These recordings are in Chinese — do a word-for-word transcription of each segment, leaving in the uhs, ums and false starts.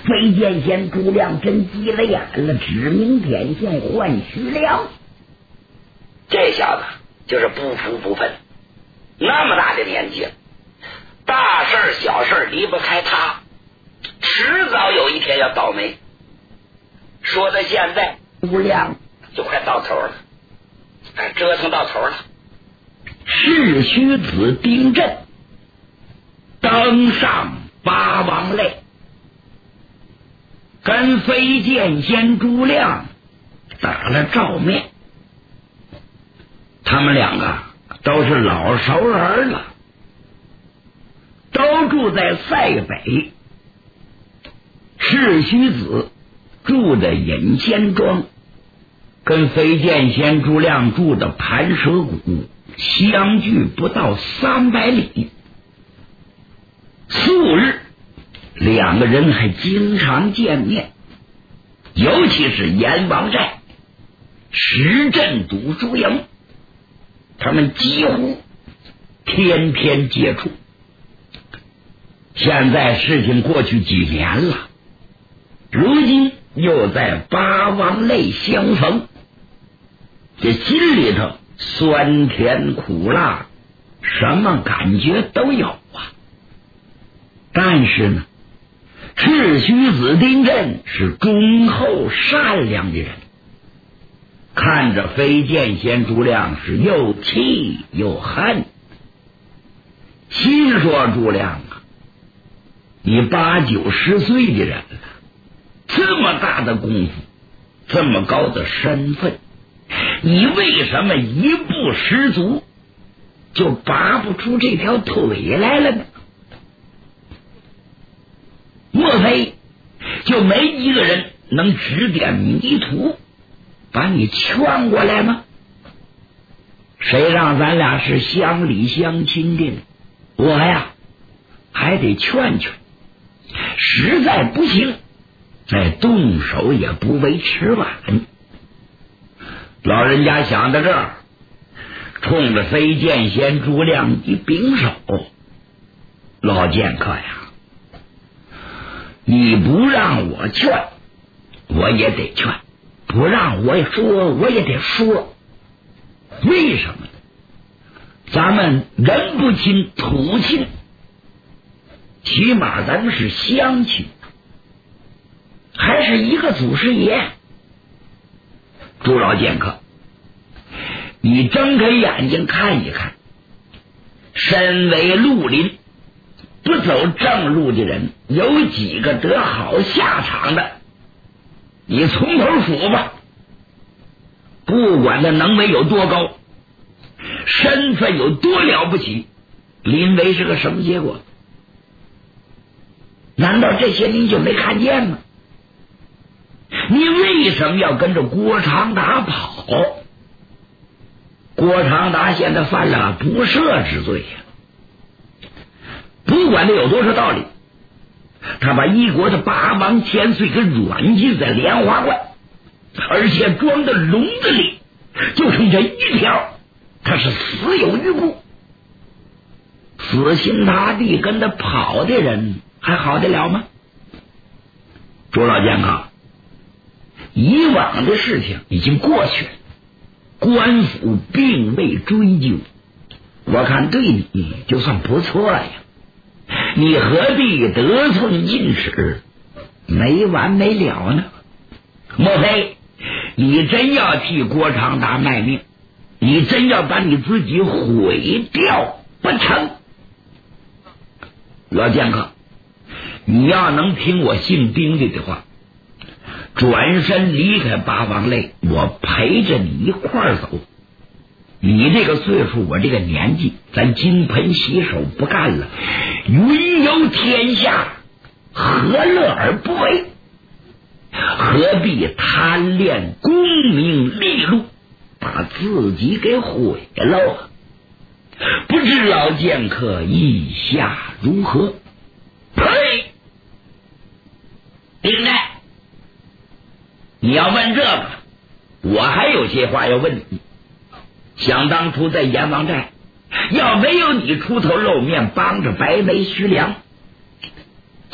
飞剑仙朱亮真急了眼了，指名点线唤徐良。 这小子就是不服不忿，那么大的年纪了，大事儿小事儿离不开他，迟早有一天要倒霉。说到现在， 朱亮就快到头了，哎，折腾到头了。 世虚子丁震登上八王擂，跟飞剑仙朱亮打了照面。他们两个都是老熟人了，都住在塞北。世虚子住的隐仙庄，跟飞剑仙朱亮住的盘蛇谷相距不到三百里。素日两个人还经常见面，尤其是阎王寨石镇赌输赢，他们几乎天天接触。现在事情过去几年了，如今又在八王擂相逢，这心里头酸甜苦辣什么感觉都有啊。但是呢，赤须子丁震是忠厚善良的人，看着飞剑仙朱亮是又气又恨，心说朱亮啊，你八九十岁的人了，这么大的功夫，这么高的身份，你为什么一步失足就拔不出这条腿来了呢？莫非就没一个人能指点迷途把你劝过来吗？谁让咱俩是乡里乡亲的呢？我呀还得劝劝，实在不行再动手也不为迟晚。老人家想到这儿，冲着飞剑仙朱亮一拱手，老剑客呀，你不让我劝我也得劝，不让我说我也得说。为什么呢？咱们人不亲土亲，起码咱们是乡亲，还是一个祖师爷。朱老剑客，你睁开眼睛看一看，身为绿林不走正路的人有几个得好下场的？你从头数吧。不管他能为有多高，身份有多了不起，临危是个什么结果？难道这些您就没看见吗？你为什么要跟着郭长达跑？郭长达现在犯了不赦之罪呀！不管他有多少道理，他把一国的八王千岁给软禁在莲花关，而且装到笼子里，就冲这一条，他是死有余辜。死心塌地跟他跑的人还好得了吗？朱老剑客，以往的事情已经过去了，官府并未追究，我看对你就算不错呀，你何必得寸进尺，没完没了呢？莫非你真要替郭长达卖命？你真要把你自己毁掉不成？老剑客，你要能听我姓丁的的话，转身离开八王擂，我陪着你一块儿走。你这个岁数，我这个年纪，咱金盆洗手不干了，云游天下，何乐而不为？何必贪恋功名利禄，把自己给毁了？不知老剑客意下如何？呸！丁奈，你要问这个，我还有些话要问你。想当初在阎王寨，要没有你出头露面帮着白眉徐良，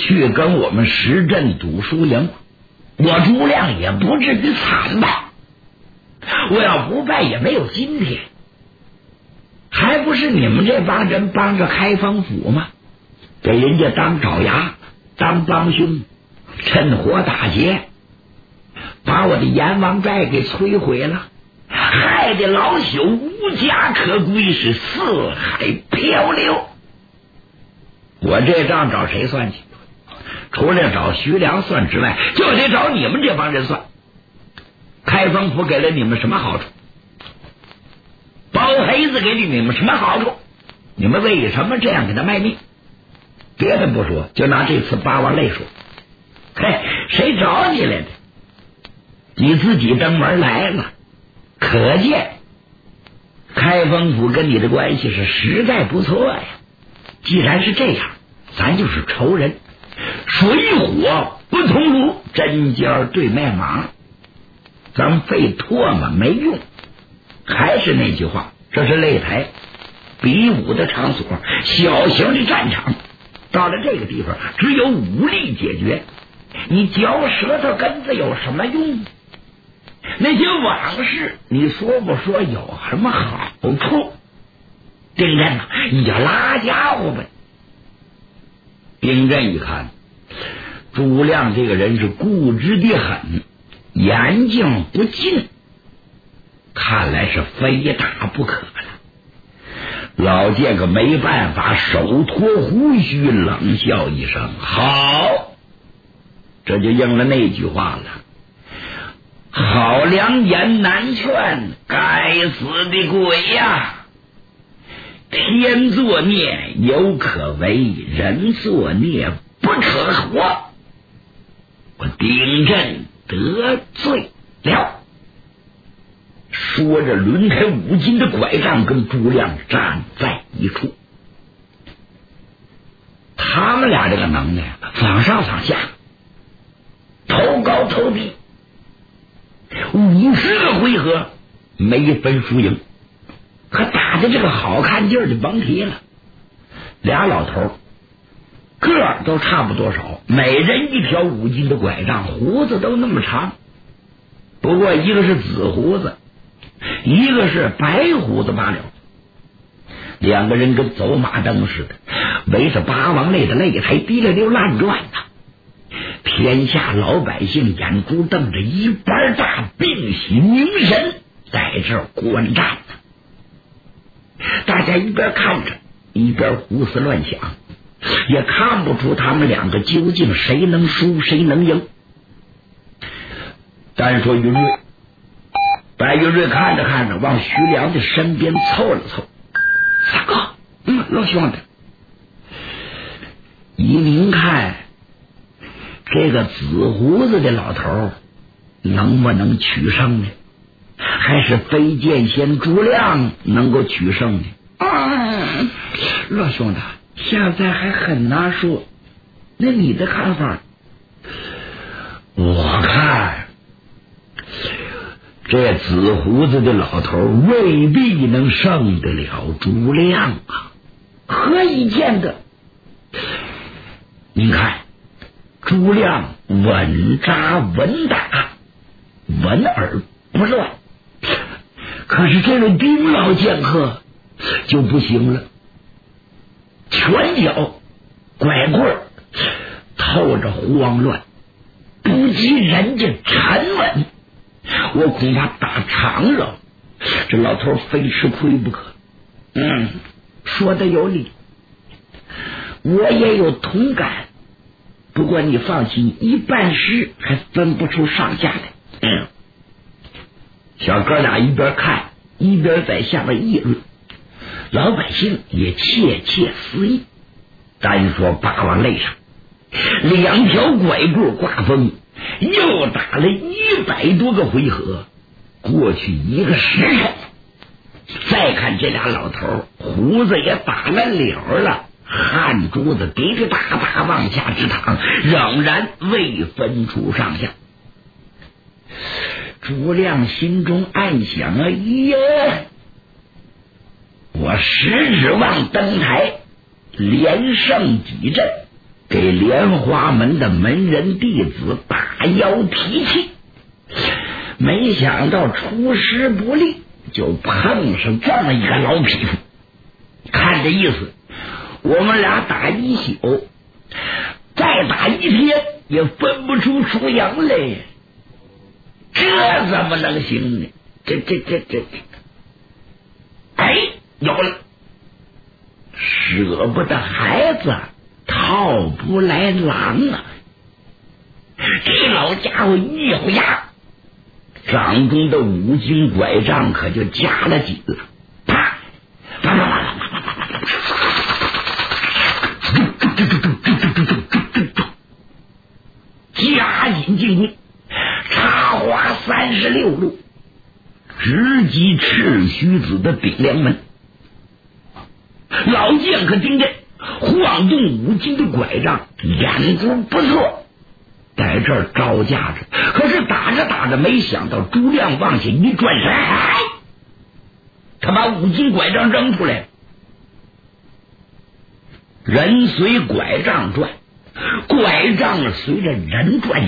去跟我们石镇赌输赢，我朱亮也不至于惨败。我要不败也没有今天，还不是你们这帮人帮着开封府吗？给人家当爪牙，当帮凶，趁火打劫，把我的阎王寨给摧毁了，害得老朽无家可归，是四海漂流。我这账找谁算去？除了找徐良算之外，就得找你们这帮人算。开封府给了你们什么好处？包黑子给了你们什么好处？你们为什么这样给他卖命？别的不说，就拿这次八王泪说，嘿，谁找你来的？你自己登门来了，可见开封府跟你的关系是实在不错呀。既然是这样，咱就是仇人，水火不同炉，针尖对麦芒，咱们费唾沫没用。还是那句话，这是擂台比武的场所，小型的战场，到了这个地方只有武力解决，你嚼舌头根子有什么用？那些往事你说不说有什么好处？丁震呐，你就拉家伙呗。丁震一看朱亮这个人是固执的很，言径不进，看来是非打不可了。老剑可没办法，手托胡须，冷笑一声：“好！”这就应了那句话了：“好良言难劝，该死的鬼呀！天作孽有可为，人作孽不可活。我丁震得罪了。”说着抡开五斤的拐杖，跟朱亮站在一处。他们俩这个能耐，往上往下，头高头低，五十个回合没分输赢，可打的这个好看劲儿就甭提了。俩老头个儿都差不多少，每人一条五斤的拐杖，胡子都那么长，不过一个是紫胡子，一个是白胡子罢了。两个人跟走马灯似的，围着八王擂的擂台滴溜溜乱转呐。天下老百姓眼珠瞪着一般大，屏息凝神，在这儿观战呢。大家一边看着一边胡思乱想，也看不出他们两个究竟谁能输谁能赢。单说云瑞，白云瑞看着看着往徐良的身边凑了凑：“三哥，嗯，老兄弟，依您看，这个紫胡子的老头能不能取胜呢？还是飞剑仙朱亮能够取胜呢？”“啊，老兄弟，现在还很难说，那你的看法？”“我看这紫胡子的老头未必能胜得了朱亮啊。”“何以见得？”“您看朱亮稳扎稳打，稳而不乱，可是这位丁老剑客就不行了，拳脚拐棍透着慌乱，不及人家沉稳，我恐怕打长了这老头非吃亏不可。”“嗯，说的有理，我也有同感，不过你放心，一办事还分不出上下来。”嗯，小哥俩一边看一边在下边议论，老百姓也窃窃私议。单说八王擂上，两条拐棍挂风，又打了一百多个回合，过去一个时辰。再看这俩老头，胡子也打了绺了，汗珠子滴滴答答往下直淌，仍然未分出上下。朱亮心中暗想：“哎呀，我实指望登台连胜几阵， 给莲花门的门人弟子打腰提气，没想到出师不利，就碰上这么一个老匹夫。看这意思，我们俩打一宿，再打一天也分不出输赢来，这怎么能行呢？这这这这这，哎，有了，舍不得孩子套不来狼啊！这老家伙一咬牙，掌中的五斤拐杖可就夹了紧了，啪啪啪啪啪啪啪啪啪，加紧进攻，插花三十六路，直击赤须子的顶梁门。老剑客丁震晃动五斤的拐杖，眼珠不错，在这儿招架着。可是打着打着，没想到朱亮往下一转身，哎，他把五斤拐杖扔出来，人随拐杖转，拐杖随着人转，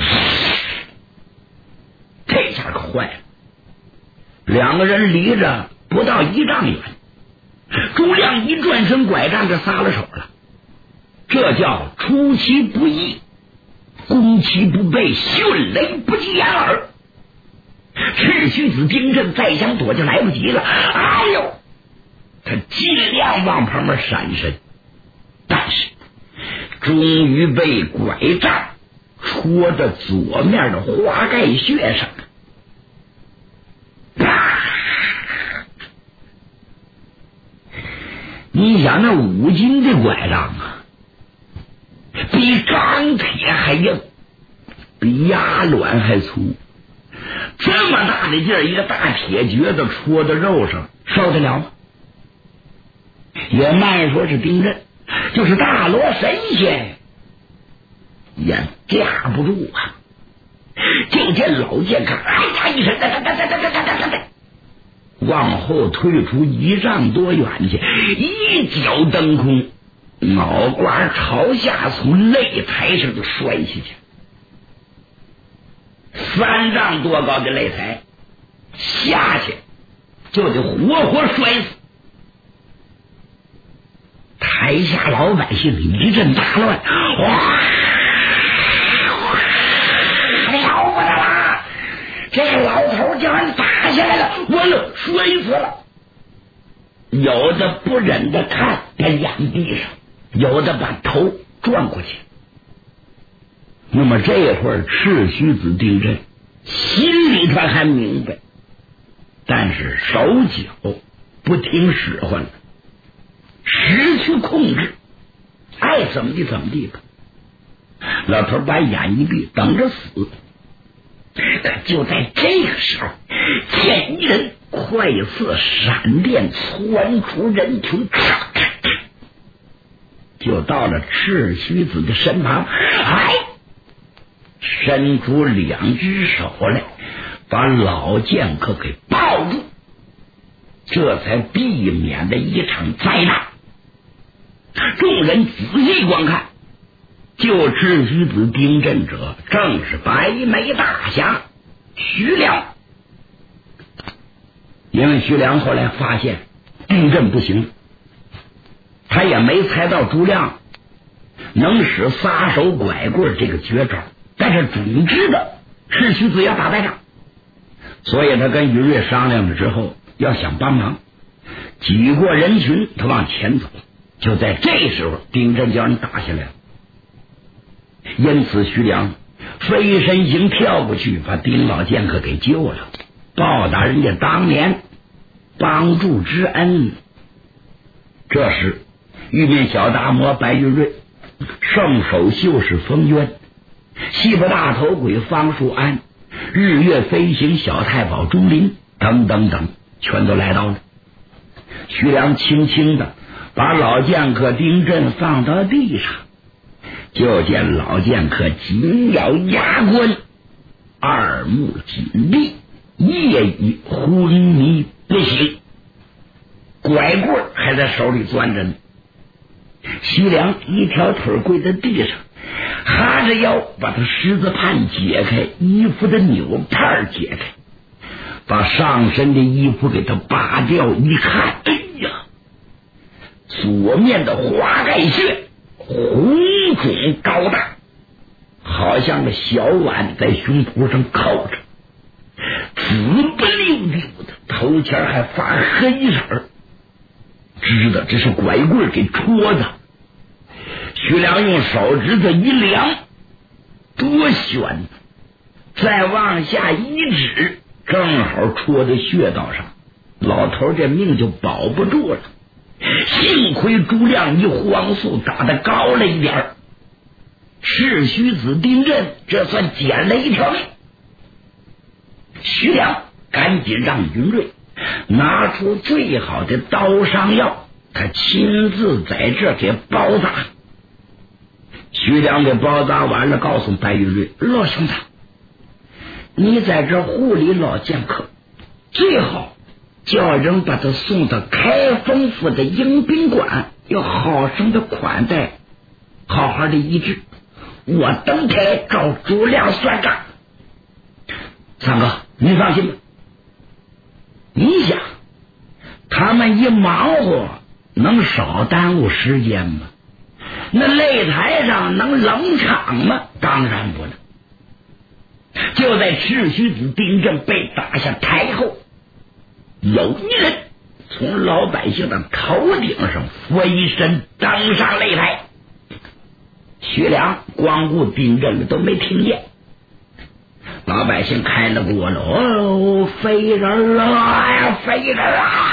这下可坏了。两个人离着不到一丈远，朱亮一转身，拐杖就撒了手了。这叫出其不意，攻其不备，迅雷不及掩耳。赤须子丁震再想躲就来不及了，哎呦，他尽量往旁边闪身，但是终于被拐杖戳到左面的花盖穴上。啪！你想那五斤的拐杖啊，比钢铁还硬，比鸭卵还粗，这么大的劲儿，一个大铁橛子戳到肉上，受得了吗？也慢说是丁震，就是大罗神仙也架不住啊！就见老剑客哎呀一声，往后退出一丈多远去，一脚蹬空，脑瓜朝下从擂台上就摔下去。三丈多高的擂台下去就得活活摔死。台下老百姓一阵大乱，哇，了不得啦！这个老头叫人打下来了，完了，摔死了。有的不忍的看，在眼地上；有的把头转过去。那么这会儿赤须子丁震心里头还明白，但是手脚不听使唤了，失去控制，爱怎么地怎么地吧。老头把眼一闭，等着死。可就在这个时候，见一人快似闪电窜出人群，就到了赤须子的身旁，哎，伸出两只手来，把老剑客给抱住，这才避免了一场灾难。众人仔细观看，救赤须子丁震者正是白眉大侠徐良。因为徐良后来发现丁震不行，他也没猜到朱亮能使撒手拐棍这个绝招，但是总知道赤须子要打败仗，所以他跟于瑞商量了之后，要想帮忙，挤过人群，他往前走。就在这时候，丁震叫人打下来了，因此徐良飞身行跳过去，把丁老剑客给救了，报答人家当年帮助之恩。这时玉面小大魔白玉瑞、圣手秀士封渊、西部大头鬼方树安、日月飞行小太保朱林等等等，全都来到了。徐良轻轻的把老剑客丁震放到地上，就见老剑客紧咬牙关，二目紧闭，夜已昏迷不醒，拐棍还在手里攥着呢。徐良一条腿跪在地上， 哈着腰把他十字盘解开，衣服的纽帕解开，把上身的衣服给他扒掉，一看，哎呀，左面的花盖穴红肿高大，好像个小碗在胸脯上扣着，紫不溜溜的，头前还发黑色，知道这是拐棍给戳的。徐良用手指头一量，多悬，再往下一指，正好戳在穴道上，老头这命就保不住了。幸亏朱亮一黄素打得高了一点，赤须子丁震这算捡了一条命。徐良赶紧让云瑞拿出最好的刀伤药，他亲自在这给包扎。徐良给包扎完了，告诉白云瑞：老兄弟，你在这护理老剑客，最好叫人把他送到开封府的迎宾馆，要好生的款待，好好的医治。我登台找朱亮算账。三哥，你放心吧。你想，他们一忙活，能少耽误时间吗？那擂台上能冷场吗？当然不能。就在赤须子丁震被打下台后，有一人从老百姓的头顶上飞身登上擂台。徐良光顾丁震了都没听见，老百姓开了锅了，哦，飞人啊，飞人啊！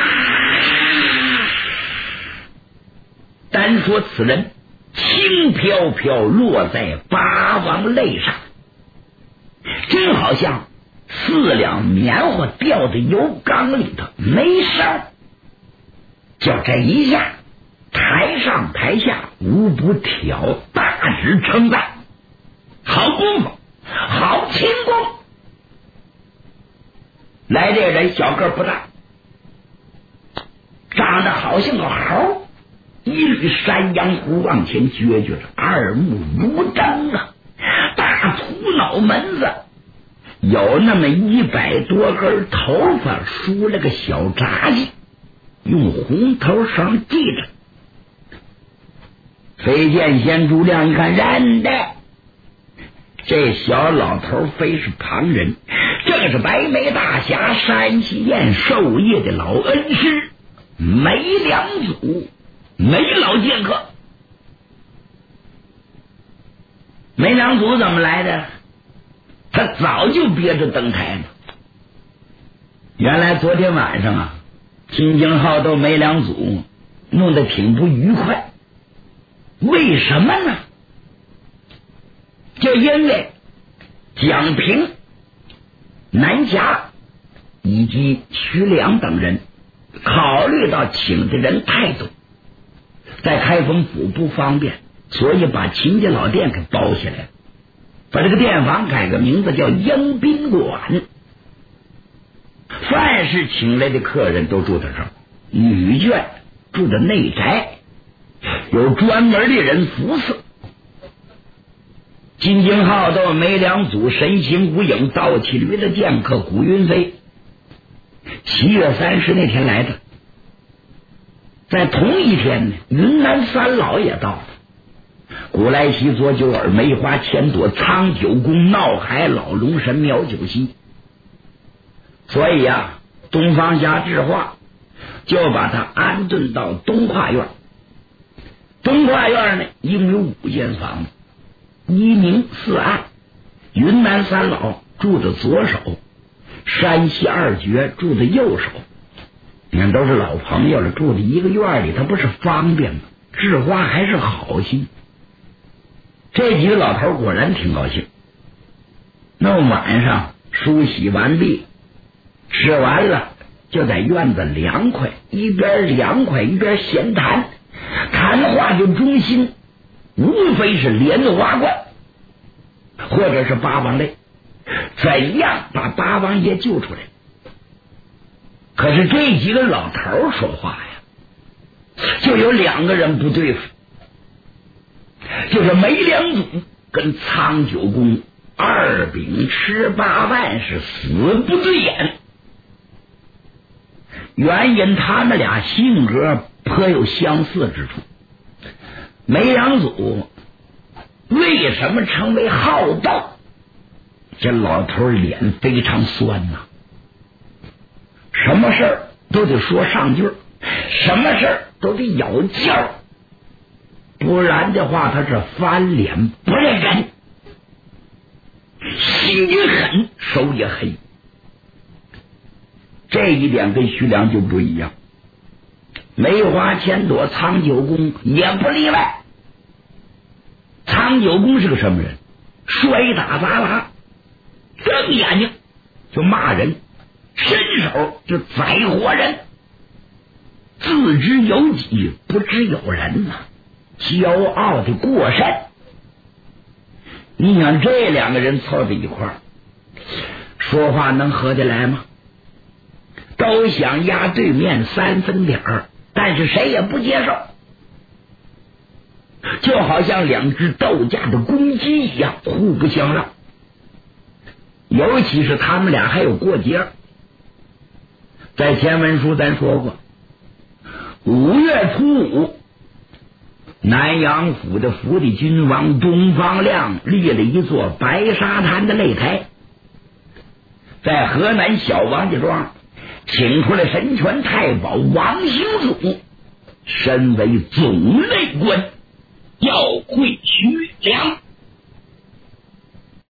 单说此人轻飘飘落在八王肋上，真好像四两棉花掉在油缸里头，没声。就这一下，台上台下无不挑大指称赞，好功夫，好轻功。来这人小个不大，长得好像个猴，一缕山羊胡往前撅撅着，二目如灯啊，大秃脑门子，有那么一百多根头发梳了个小扎髻，用红头绳系着。飞剑仙朱亮一看，认得，这小老头非是旁人，正是白眉大侠山西宴授业的老恩师梅良祖，梅老剑客。梅良祖怎么来的？他早就憋着登台呢。原来昨天晚上啊，金睛好斗梅良祖弄得挺不愉快。为什么呢？就因为蒋平、南侠以及徐良等人考虑到请的人太多，在开封府不方便，所以把秦家老店给包下来，把这个店房改个名字叫迎宾馆。凡是请来的客人都住在这儿，女眷住在内宅，有专门的人服侍。金睛好斗梅良祖神行无影倒骑驴的剑客古云飞，七月三十那天来的。在同一天呢，云南三老也到了，古来稀左九耳梅花千朵苍九公闹海老龙神苗九溪。所以啊，东方侠智化就把他安顿到东跨院。东跨院呢，一共有五间房子，一明四暗，云南三老住的左手，山西二绝住的右手。你看都是老朋友了，住在一个院里，他不是方便吗？智化还是好心。这几个老头果然挺高兴。那晚上梳洗完毕，吃完了就在院子凉快，一边凉快一边闲谈，谈话的中心无非是莲花观或者是八王泪，怎样把八王爷救出来。可是这几个老头说话呀，就有两个人不对付。 就是梅良祖跟苍九公二秉十八万是死不对眼，原因他们俩性格颇有相似之处。梅良祖为什么成为好斗？这老头脸非常酸呐、啊，什么事儿都得说上句，什么事儿都得咬劲，不然的话他是翻脸不认人，心也狠，手也黑。这一点跟徐良就不一样，梅花千朵苍九公也不例外。苍九公是个什么人？摔打砸拉，瞪眼睛就骂人，伸手就宰活人，自知有己不知有人呐、啊，骄傲的过甚。你想这两个人凑在一块儿说话能合得来吗？都想压对面三分点儿，但是谁也不接受，就好像两只斗架的公鸡一样，互不相让。尤其是他们俩还有过节，在前文书咱说过，五月初五，南阳府的福地君王东方亮立了一座白沙滩的擂台，在河南小王家庄请出了神权太保王兴祖，身为总内官，要会徐良。